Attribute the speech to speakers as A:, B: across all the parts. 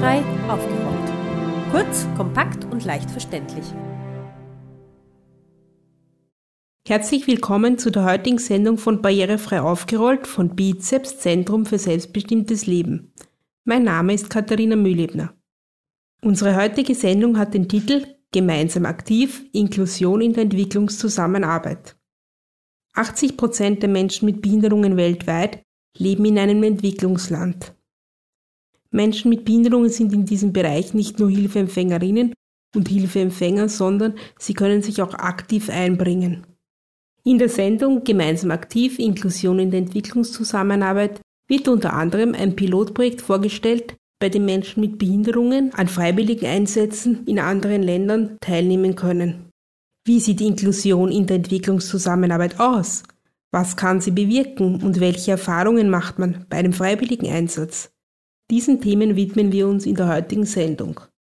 A: Barrierefrei aufgerollt. Kurz, kompakt und leicht verständlich.
B: Herzlich willkommen zu der heutigen Sendung von Barrierefrei aufgerollt von BIZEPS Zentrum für selbstbestimmtes Leben. Mein Name ist Katharina Mühlebner. Unsere heutige Sendung hat den Titel Gemeinsam aktiv, Inklusion in der Entwicklungszusammenarbeit. 80% der Menschen mit Behinderungen weltweit leben in einem Entwicklungsland. Menschen mit Behinderungen sind in diesem Bereich nicht nur Hilfeempfängerinnen und Hilfeempfänger, sondern sie können sich auch aktiv einbringen. In der Sendung Gemeinsam aktiv, Inklusion in der Entwicklungszusammenarbeit wird unter anderem ein Pilotprojekt vorgestellt, bei dem Menschen mit Behinderungen an freiwilligen Einsätzen in anderen Ländern teilnehmen können. Wie sieht die Inklusion in der Entwicklungszusammenarbeit aus? Was kann sie bewirken und welche Erfahrungen macht man bei einem freiwilligen Einsatz? Diesen Themen widmen wir uns in der heutigen Sendung.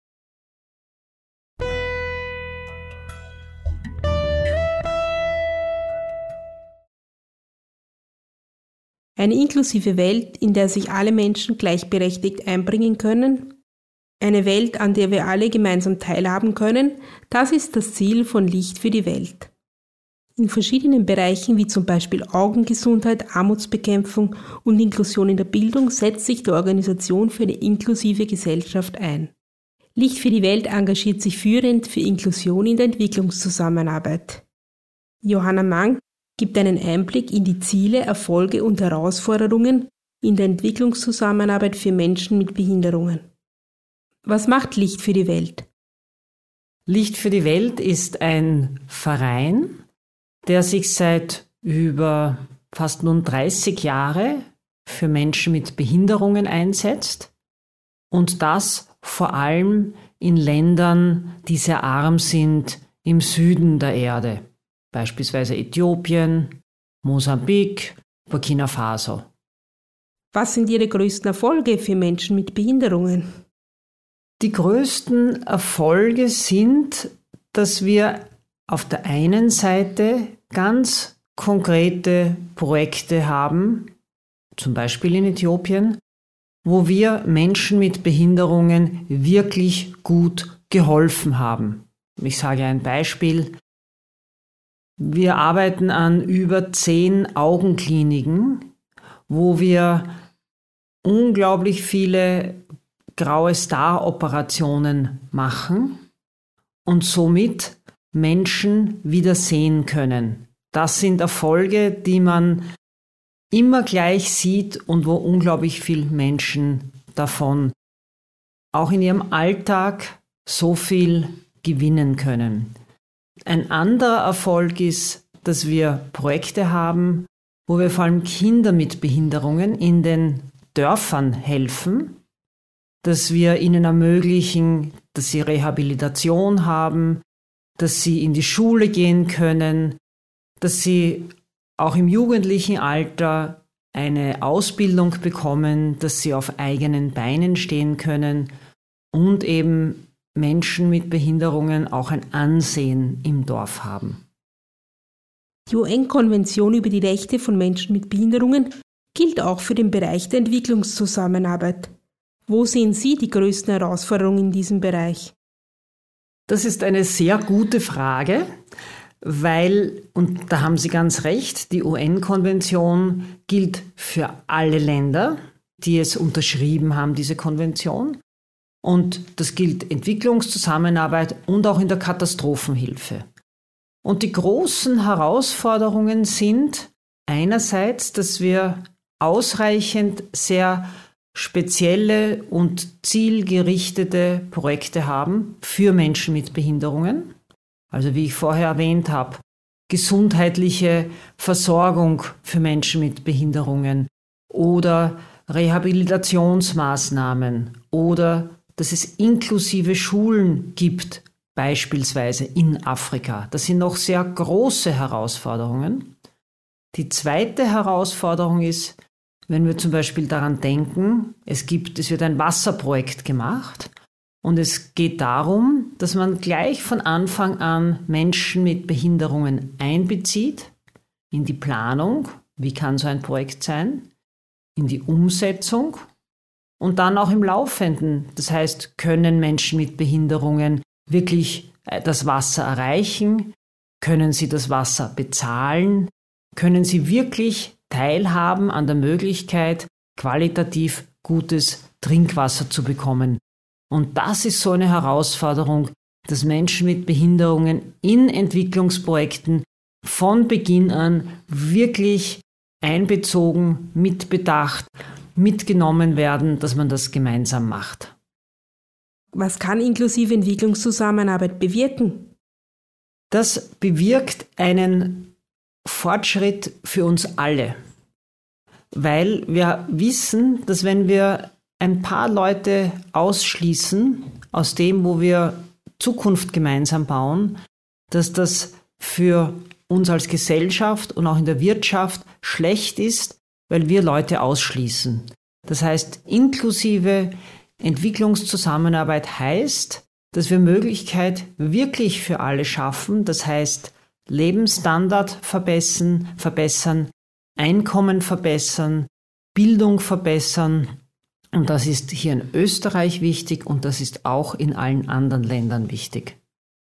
B: Eine inklusive Welt, in der sich alle Menschen gleichberechtigt einbringen können, eine Welt, an der wir alle gemeinsam teilhaben können, das ist das Ziel von Licht für die Welt. In verschiedenen Bereichen wie zum Beispiel Augengesundheit, Armutsbekämpfung und Inklusion in der Bildung setzt sich die Organisation für eine inklusive Gesellschaft ein. Licht für die Welt engagiert sich führend für Inklusion in der Entwicklungszusammenarbeit. Johanna Mang gibt einen Einblick in die Ziele, Erfolge und Herausforderungen in der Entwicklungszusammenarbeit für Menschen mit Behinderungen. Was macht Licht für die Welt?
C: Licht für die Welt ist ein Verein, der sich seit über fast nun 30 Jahre für Menschen mit Behinderungen einsetzt und das vor allem in Ländern, die sehr arm sind im Süden der Erde, beispielsweise Äthiopien, Mosambik, Burkina Faso.
B: Was sind Ihre größten Erfolge für Menschen mit Behinderungen?
C: Die größten Erfolge sind, dass wir auf der einen Seite ganz konkrete Projekte haben, zum Beispiel in Äthiopien, wo wir Menschen mit Behinderungen wirklich gut geholfen haben. Ich sage ein Beispiel. Wir arbeiten an über 10 Augenkliniken, wo wir unglaublich viele graue Star-Operationen machen und somit Menschen wieder sehen können. Das sind Erfolge, die man immer gleich sieht und wo unglaublich viele Menschen davon auch in ihrem Alltag so viel gewinnen können. Ein anderer Erfolg ist, dass wir Projekte haben, wo wir vor allem Kinder mit Behinderungen in den Dörfern helfen, dass wir ihnen ermöglichen, dass sie Rehabilitation haben, dass sie in die Schule gehen können, dass sie auch im jugendlichen Alter eine Ausbildung bekommen, dass sie auf eigenen Beinen stehen können und eben Menschen mit Behinderungen auch ein Ansehen im Dorf haben.
B: Die UN-Konvention über die Rechte von Menschen mit Behinderungen gilt auch für den Bereich der Entwicklungszusammenarbeit. Wo sehen Sie die größten Herausforderungen in diesem Bereich?
C: Das ist eine sehr gute Frage, weil, und da haben Sie ganz recht, die UN-Konvention gilt für alle Länder, die es unterschrieben haben, diese Konvention. Und das gilt Entwicklungszusammenarbeit und auch in der Katastrophenhilfe. Und die großen Herausforderungen sind einerseits, dass wir ausreichend sehr spezielle und zielgerichtete Projekte haben für Menschen mit Behinderungen. Also wie ich vorher erwähnt habe, gesundheitliche Versorgung für Menschen mit Behinderungen oder Rehabilitationsmaßnahmen oder dass es inklusive Schulen gibt, beispielsweise in Afrika. Das sind noch sehr große Herausforderungen. Die zweite Herausforderung ist, wenn wir zum Beispiel daran denken, es wird ein Wasserprojekt gemacht und es geht darum, dass man gleich von Anfang an Menschen mit Behinderungen einbezieht in die Planung, wie kann so ein Projekt sein, in die Umsetzung und dann auch im Laufenden. Das heißt, können Menschen mit Behinderungen wirklich das Wasser erreichen? Können sie das Wasser bezahlen? Können sie wirklich teilhaben an der Möglichkeit, qualitativ gutes Trinkwasser zu bekommen? Und das ist so eine Herausforderung, dass Menschen mit Behinderungen in Entwicklungsprojekten von Beginn an wirklich einbezogen, mitbedacht, mitgenommen werden, dass man das gemeinsam macht.
B: Was kann inklusive Entwicklungszusammenarbeit bewirken?
C: Das bewirkt einen Fortschritt für uns alle, weil wir wissen, dass wenn wir ein paar Leute ausschließen aus dem, wo wir Zukunft gemeinsam bauen, dass das für uns als Gesellschaft und auch in der Wirtschaft schlecht ist, weil wir Leute ausschließen. Das heißt, inklusive Entwicklungszusammenarbeit heißt, dass wir Möglichkeit wirklich für alle schaffen. Das heißt, Lebensstandard verbessern, Einkommen verbessern, Bildung verbessern. Und das ist hier in Österreich wichtig und das ist auch in allen anderen Ländern wichtig.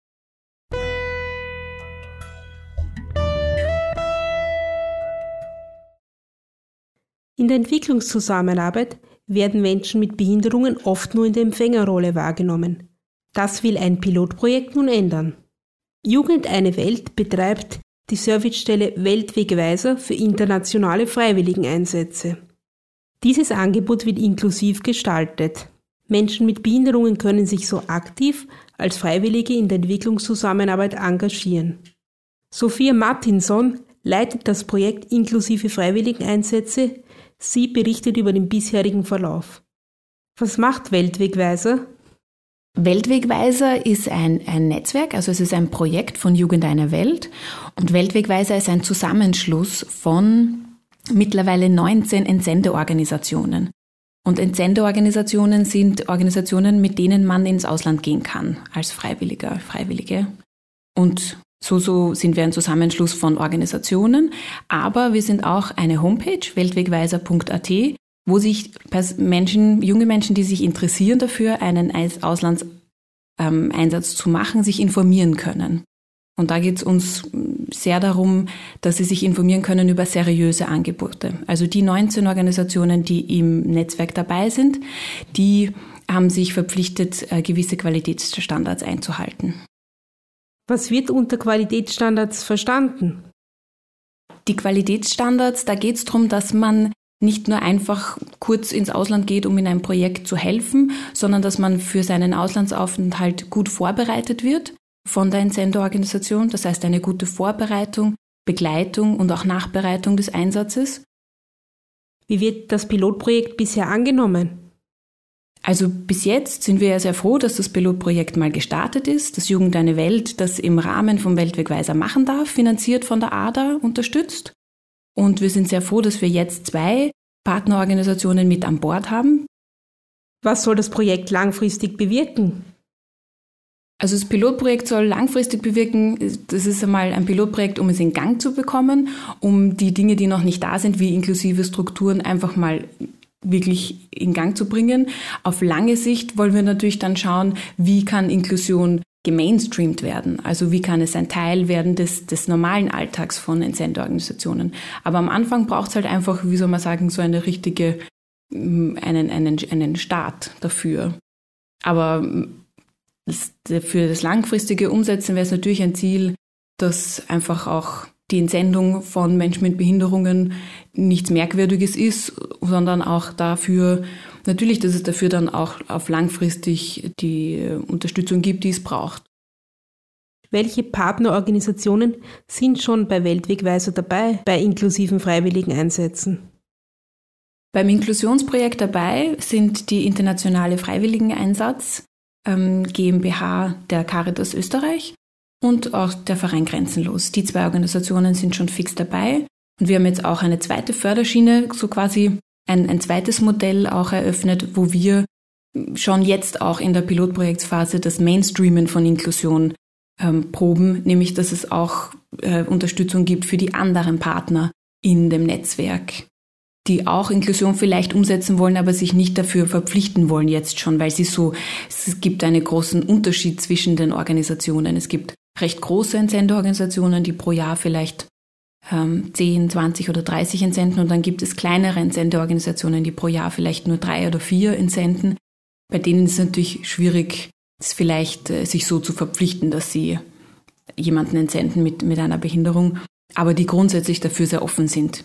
B: In der Entwicklungszusammenarbeit werden Menschen mit Behinderungen oft nur in der Empfängerrolle wahrgenommen. Das will ein Pilotprojekt nun ändern. Jugend eine Welt betreibt die Servicestelle Weltwegweiser für internationale Freiwilligeneinsätze. Dieses Angebot wird inklusiv gestaltet. Menschen mit Behinderungen können sich so aktiv als Freiwillige in der Entwicklungszusammenarbeit engagieren. Sophia Martinson leitet das Projekt inklusive Freiwilligeneinsätze. Sie berichtet über den bisherigen Verlauf. Was macht Weltwegweiser?
D: Weltwegweiser ist ein Netzwerk, also es ist ein Projekt von Jugend eine Welt. Und Weltwegweiser ist ein Zusammenschluss von mittlerweile 19 Entsendeorganisationen. Und Entsendeorganisationen sind Organisationen, mit denen man ins Ausland gehen kann, als Freiwillige. Und so sind wir ein Zusammenschluss von Organisationen, aber wir sind auch eine Homepage, weltwegweiser.at, wo sich junge Menschen, die sich interessieren dafür, einen Auslandseinsatz zu machen, sich informieren können. Und da geht es uns sehr darum, dass sie sich informieren können über seriöse Angebote. Also die 19 Organisationen, die im Netzwerk dabei sind, die haben sich verpflichtet, gewisse Qualitätsstandards einzuhalten.
B: Was wird unter Qualitätsstandards verstanden?
D: Die Qualitätsstandards, da geht es darum, dass man nicht nur einfach kurz ins Ausland geht, um in einem Projekt zu helfen, sondern dass man für seinen Auslandsaufenthalt gut vorbereitet wird von der Entsendeorganisation. Das heißt, eine gute Vorbereitung, Begleitung und auch Nachbereitung des Einsatzes.
B: Wie wird das Pilotprojekt bisher angenommen?
D: Also bis jetzt sind wir ja sehr froh, dass das Pilotprojekt mal gestartet ist, dass Jugend eine Welt das im Rahmen vom Weltwegweiser machen darf, finanziert von der ADA, unterstützt. Und wir sind sehr froh, dass wir jetzt 2 Partnerorganisationen mit an Bord haben.
B: Was soll das Projekt langfristig bewirken?
D: Also das Pilotprojekt soll langfristig bewirken, das ist einmal ein Pilotprojekt, um es in Gang zu bekommen, um die Dinge, die noch nicht da sind, wie inklusive Strukturen, einfach mal wirklich in Gang zu bringen. Auf lange Sicht wollen wir natürlich dann schauen, wie kann Inklusion gemainstreamt werden. Also wie kann es ein Teil werden des normalen Alltags von Entsendeorganisationen. Aber am Anfang braucht es halt einfach, wie soll man sagen, so eine richtige, einen Start dafür. Aber für das langfristige Umsetzen wäre es natürlich ein Ziel, dass einfach auch die Entsendung von Menschen mit Behinderungen nichts Merkwürdiges ist, sondern auch dafür, natürlich, dass es dafür dann auch auf langfristig die Unterstützung gibt, die es braucht.
B: Welche Partnerorganisationen sind schon bei Weltwegweiser dabei, bei inklusiven Freiwilligeneinsätzen?
D: Beim Inklusionsprojekt dabei sind die Internationale Freiwilligeneinsatz GmbH der Caritas Österreich und auch der Verein Grenzenlos. Die 2 Organisationen sind schon fix dabei. Und wir haben jetzt auch eine zweite Förderschiene, so quasi ein zweites Modell auch eröffnet, wo wir schon jetzt auch in der Pilotprojektsphase das Mainstreamen von Inklusion proben, nämlich dass es auch Unterstützung gibt für die anderen Partner in dem Netzwerk, die auch Inklusion vielleicht umsetzen wollen, aber sich nicht dafür verpflichten wollen jetzt schon, weil es gibt einen großen Unterschied zwischen den Organisationen. Es gibt recht große Entsenderorganisationen, die pro Jahr vielleicht 10, 20 oder 30 entsenden, und dann gibt es kleinere Entsenderorganisationen, die pro Jahr vielleicht nur 3 oder 4 entsenden. Bei denen ist es natürlich schwierig, vielleicht sich so zu verpflichten, dass sie jemanden entsenden mit einer Behinderung, aber die grundsätzlich dafür sehr offen sind.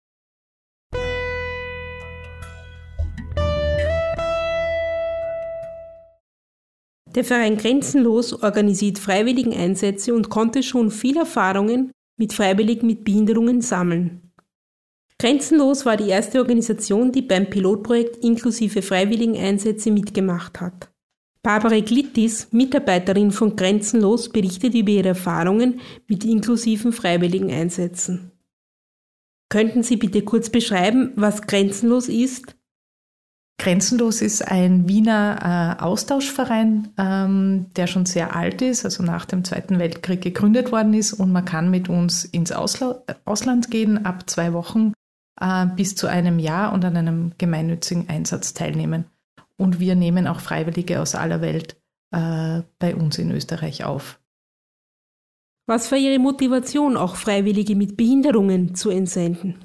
B: Der Verein Grenzenlos organisiert Freiwilligeneinsätze und konnte schon viel Erfahrungen mit Freiwilligen mit Behinderungen sammeln. Grenzenlos war die erste Organisation, die beim Pilotprojekt inklusive Freiwilligeneinsätze mitgemacht hat. Barbara Glittis, Mitarbeiterin von Grenzenlos, berichtet über ihre Erfahrungen mit inklusiven Freiwilligeneinsätzen. Könnten Sie bitte kurz beschreiben, was Grenzenlos ist?
E: Grenzenlos ist ein Wiener Austauschverein, der schon sehr alt ist, also nach dem Zweiten Weltkrieg gegründet worden ist, und man kann mit uns ins Ausland gehen, ab 2 Wochen bis zu einem Jahr, und an einem gemeinnützigen Einsatz teilnehmen. Und wir nehmen auch Freiwillige aus aller Welt bei uns in Österreich auf.
B: Was war Ihre Motivation, auch Freiwillige mit Behinderungen zu entsenden?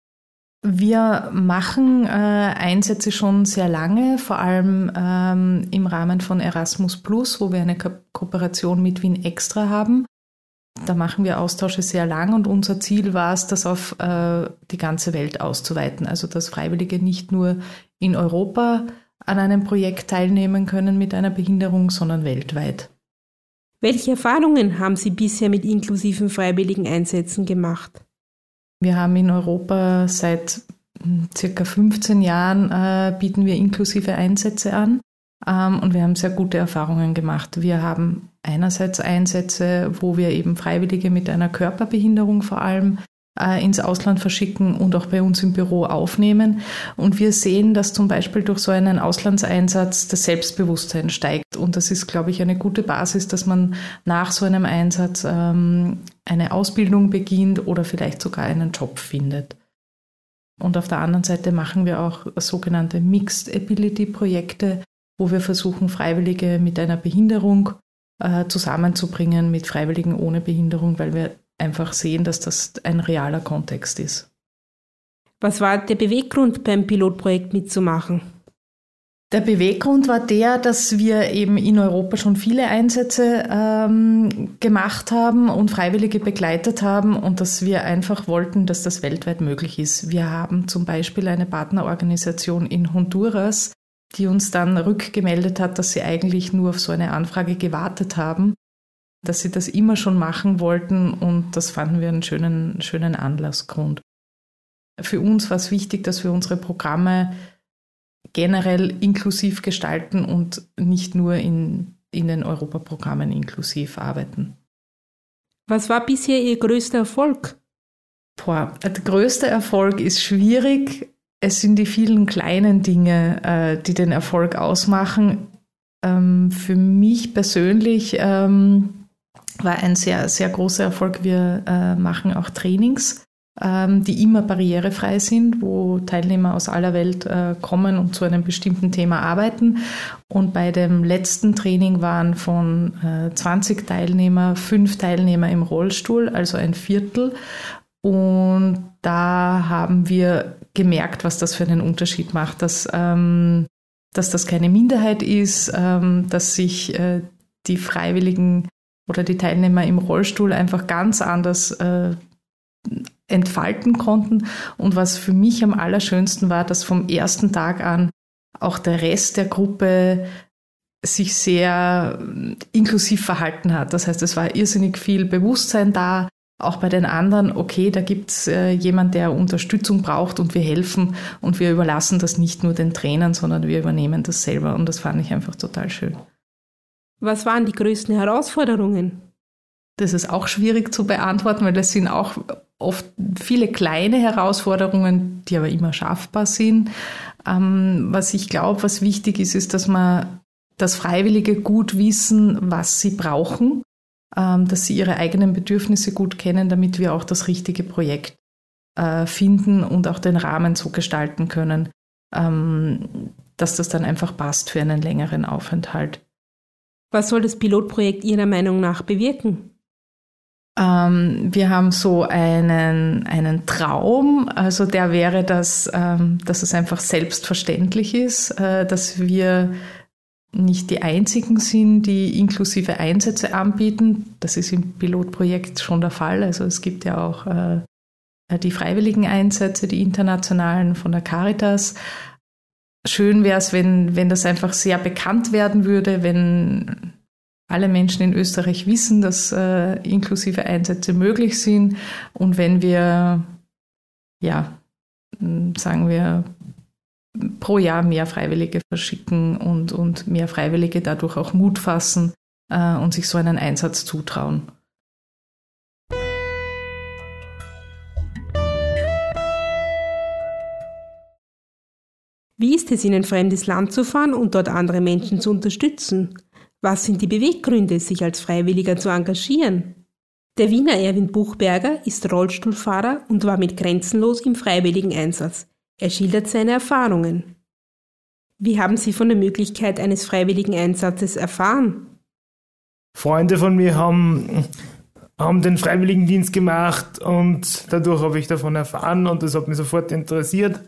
E: Wir machen Einsätze schon sehr lange, vor allem im Rahmen von Erasmus+, wo wir eine Kooperation mit Wien Extra haben. Da machen wir Austausche sehr lang, und unser Ziel war es, das auf die ganze Welt auszuweiten. Also dass Freiwillige nicht nur in Europa an einem Projekt teilnehmen können mit einer Behinderung, sondern weltweit.
B: Welche Erfahrungen haben Sie bisher mit inklusiven Freiwilligeneinsätzen gemacht?
E: Wir haben in Europa seit circa 15 Jahren bieten wir inklusive Einsätze an, und wir haben sehr gute Erfahrungen gemacht. Wir haben einerseits Einsätze, wo wir eben Freiwillige mit einer Körperbehinderung vor allem ins Ausland verschicken und auch bei uns im Büro aufnehmen. Und wir sehen, dass zum Beispiel durch so einen Auslandseinsatz das Selbstbewusstsein steigt. Und das ist, glaube ich, eine gute Basis, dass man nach so einem Einsatz eine Ausbildung beginnt oder vielleicht sogar einen Job findet. Und auf der anderen Seite machen wir auch sogenannte Mixed Ability Projekte, wo wir versuchen, Freiwillige mit einer Behinderung zusammenzubringen mit Freiwilligen ohne Behinderung, weil wir einfach sehen, dass das ein realer Kontext ist.
B: Was war der Beweggrund, beim Pilotprojekt mitzumachen?
E: Der Beweggrund war der, dass wir eben in Europa schon viele Einsätze gemacht haben und Freiwillige begleitet haben, und dass wir einfach wollten, dass das weltweit möglich ist. Wir haben zum Beispiel eine Partnerorganisation in Honduras, die uns dann rückgemeldet hat, dass sie eigentlich nur auf so eine Anfrage gewartet haben, dass sie das immer schon machen wollten, und das fanden wir einen schönen Anlassgrund. Für uns war es wichtig, dass wir unsere Programme generell inklusiv gestalten und nicht nur in den Europaprogrammen inklusiv arbeiten.
B: Was war bisher Ihr größter Erfolg?
E: Der größte Erfolg ist schwierig. Es sind die vielen kleinen Dinge, die den Erfolg ausmachen. Für mich persönlich war ein sehr, sehr großer Erfolg. Wir machen auch Trainings, die immer barrierefrei sind, wo Teilnehmer aus aller Welt kommen und zu einem bestimmten Thema arbeiten. Und bei dem letzten Training waren von 20 Teilnehmer 5 Teilnehmer im Rollstuhl, also ein Viertel. Und da haben wir gemerkt, was das für einen Unterschied macht, dass das keine Minderheit ist, dass sich die Freiwilligen oder die Teilnehmer im Rollstuhl einfach ganz anders entfalten konnten. Und was für mich am allerschönsten war, dass vom ersten Tag an auch der Rest der Gruppe sich sehr inklusiv verhalten hat. Das heißt, es war irrsinnig viel Bewusstsein da, auch bei den anderen, okay, da gibt es jemand, der Unterstützung braucht, und wir helfen, und wir überlassen das nicht nur den Trainern, sondern wir übernehmen das selber, und das fand ich einfach total schön.
B: Was waren die größten Herausforderungen?
E: Das ist auch schwierig zu beantworten, weil das sind auch oft viele kleine Herausforderungen, die aber immer schaffbar sind. Was ich glaube, was wichtig ist, ist, dass Freiwillige gut wissen, was sie brauchen, dass sie ihre eigenen Bedürfnisse gut kennen, damit wir auch das richtige Projekt finden und auch den Rahmen so gestalten können, dass das dann einfach passt für einen längeren Aufenthalt.
B: Was soll das Pilotprojekt Ihrer Meinung nach bewirken?
E: Wir haben so einen Traum, also der wäre, dass es einfach selbstverständlich ist, dass wir nicht die einzigen sind, die inklusive Einsätze anbieten. Das ist im Pilotprojekt schon der Fall. Also es gibt ja auch die freiwilligen Einsätze, die internationalen von der Caritas. Schön wäre es, wenn das einfach sehr bekannt werden würde, wenn alle Menschen in Österreich wissen, dass inklusive Einsätze möglich sind und wenn wir, sagen wir, pro Jahr mehr Freiwillige verschicken und mehr Freiwillige dadurch auch Mut fassen und sich so einen Einsatz zutrauen.
B: Wie ist es, in ein fremdes Land zu fahren und dort andere Menschen zu unterstützen? Was sind die Beweggründe, sich als Freiwilliger zu engagieren? Der Wiener Erwin Buchberger ist Rollstuhlfahrer und war mit Grenzenlos im freiwilligen Einsatz. Er schildert seine Erfahrungen. Wie haben Sie von der Möglichkeit eines freiwilligen Einsatzes erfahren?
F: Freunde von mir haben den Freiwilligendienst gemacht und dadurch habe ich davon erfahren und das hat mich sofort interessiert.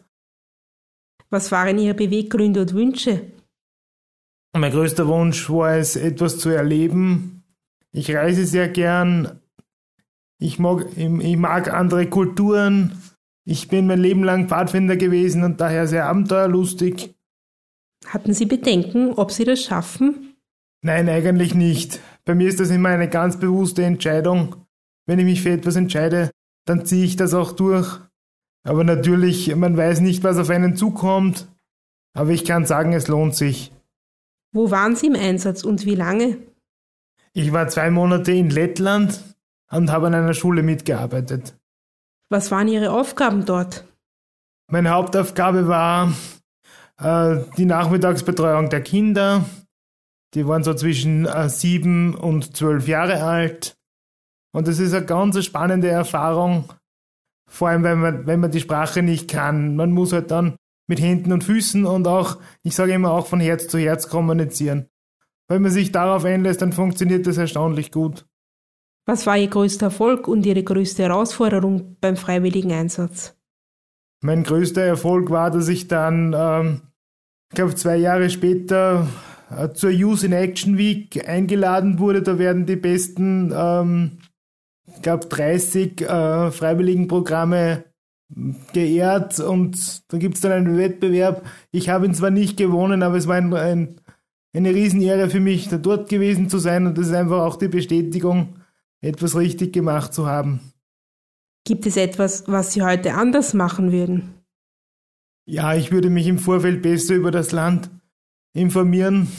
B: Was waren Ihre Beweggründe und Wünsche?
F: Mein größter Wunsch war es, etwas zu erleben. Ich reise sehr gern. Ich mag andere Kulturen. Ich bin mein Leben lang Pfadfinder gewesen und daher sehr abenteuerlustig.
B: Hatten Sie Bedenken, ob Sie das schaffen?
F: Nein, eigentlich nicht. Bei mir ist das immer eine ganz bewusste Entscheidung. Wenn ich mich für etwas entscheide, dann ziehe ich das auch durch. Aber natürlich, man weiß nicht, was auf einen zukommt. Aber ich kann sagen, es lohnt sich.
B: Wo waren Sie im Einsatz und wie lange?
F: Ich war 2 Monate in Lettland und habe an einer Schule mitgearbeitet.
B: Was waren Ihre Aufgaben dort?
F: Meine Hauptaufgabe war die Nachmittagsbetreuung der Kinder. Die waren so zwischen 7 und 12 Jahre alt. Und das ist eine ganz spannende Erfahrung, vor allem wenn man die Sprache nicht kann. Man muss halt dann mit Händen und Füßen und auch, ich sage immer, auch von Herz zu Herz kommunizieren. Wenn man sich darauf einlässt, dann funktioniert das erstaunlich gut.
B: Was war Ihr größter Erfolg und Ihre größte Herausforderung beim freiwilligen Einsatz?
F: Mein größter Erfolg war, dass ich dann, ich glaube 2 Jahre später, zur Youth in Action Week eingeladen wurde. Da werden die besten, ich glaube 30 Freiwilligenprogramme geehrt und da gibt es dann einen Wettbewerb. Ich habe ihn zwar nicht gewonnen, aber es war eine Riesenehre für mich, da dort gewesen zu sein und das ist einfach auch die Bestätigung, etwas richtig gemacht zu haben.
B: Gibt es etwas, was Sie heute anders machen würden?
F: Ja, ich würde mich im Vorfeld besser über das Land informieren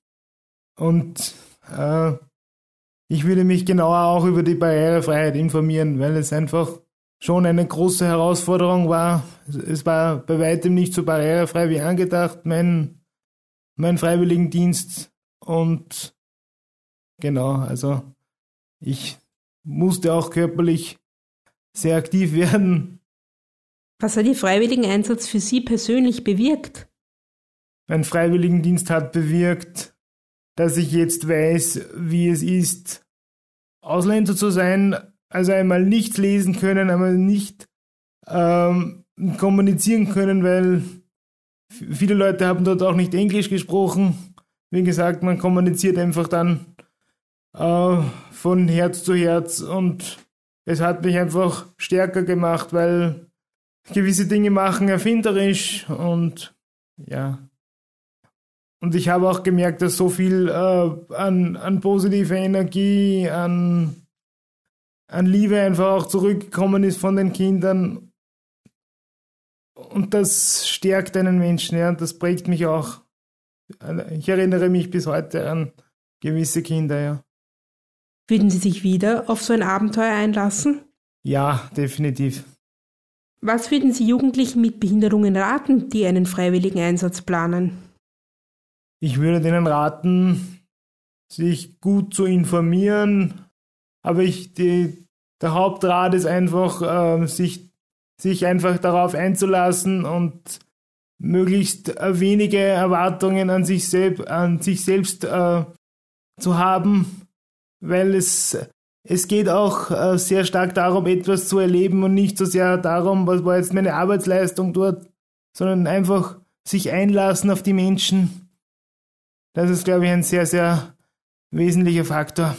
F: und ich würde mich genauer auch über die Barrierefreiheit informieren, weil es einfach schon eine große Herausforderung war. Es war bei weitem nicht so barrierefrei wie angedacht, mein Freiwilligendienst und genau, also ich musste auch körperlich sehr aktiv werden.
B: Was hat Ihr Freiwilligeneinsatz für Sie persönlich bewirkt?
F: Mein Freiwilligendienst hat bewirkt, dass ich jetzt weiß, wie es ist, Ausländer zu sein, also einmal nichts lesen können, einmal nicht kommunizieren können, weil viele Leute haben dort auch nicht Englisch gesprochen. Wie gesagt, man kommuniziert einfach dann von Herz zu Herz und es hat mich einfach stärker gemacht, weil gewisse Dinge machen erfinderisch und ja. Und ich habe auch gemerkt, dass so viel an positiver Energie, an Liebe einfach auch zurückgekommen ist von den Kindern. Und das stärkt einen Menschen, ja, und das prägt mich auch. Ich erinnere mich bis heute an gewisse Kinder, ja.
B: Würden Sie sich wieder auf so ein Abenteuer einlassen?
F: Ja, definitiv.
B: Was würden Sie Jugendlichen mit Behinderungen raten, die einen freiwilligen Einsatz planen?
F: Ich würde denen raten, sich gut zu informieren, aber der Hauptrat ist einfach, sich sich einfach darauf einzulassen und möglichst wenige Erwartungen an sich selbst zu haben, weil es geht auch sehr stark darum, etwas zu erleben und nicht so sehr darum, was war jetzt meine Arbeitsleistung dort, sondern einfach sich einlassen auf die Menschen. Das ist, glaube ich, ein sehr, sehr wesentlicher Faktor.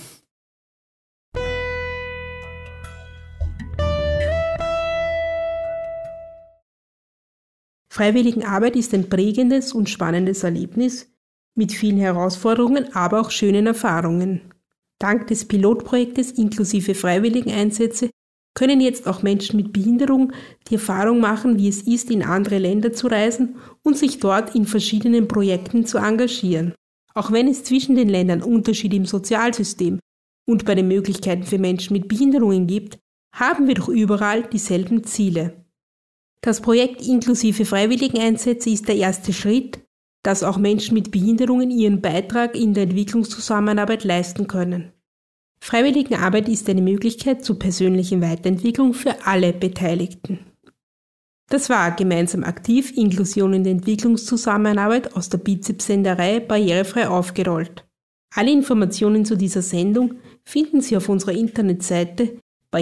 B: Freiwilligenarbeit ist ein prägendes und spannendes Erlebnis mit vielen Herausforderungen, aber auch schönen Erfahrungen. Dank des Pilotprojektes inklusive Freiwilligeneinsätze können jetzt auch Menschen mit Behinderung die Erfahrung machen, wie es ist, in andere Länder zu reisen und sich dort in verschiedenen Projekten zu engagieren. Auch wenn es zwischen den Ländern Unterschiede im Sozialsystem und bei den Möglichkeiten für Menschen mit Behinderungen gibt, haben wir doch überall dieselben Ziele. Das Projekt inklusive Freiwilligeneinsätze ist der erste Schritt, dass auch Menschen mit Behinderungen ihren Beitrag in der Entwicklungszusammenarbeit leisten können. Freiwilligenarbeit ist eine Möglichkeit zur persönlichen Weiterentwicklung für alle Beteiligten. Das war Gemeinsam aktiv, Inklusion in der Entwicklungszusammenarbeit aus der Bizeps-Senderei Barrierefrei aufgerollt. Alle Informationen zu dieser Sendung finden Sie auf unserer Internetseite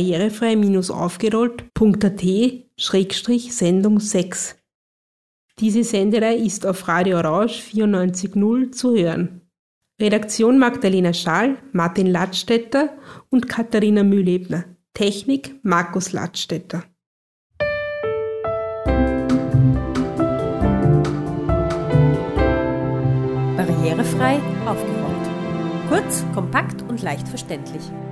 B: barrierefrei-aufgerollt.at/Sendung 6. Diese Senderei ist auf Radio Orange 94.0 zu hören. Redaktion Magdalena Schall, Martin Ladstätter und Katharina Mühlebner. Technik Markus Ladstätter.
A: Barrierefrei aufgerollt. Kurz, kompakt und leicht verständlich.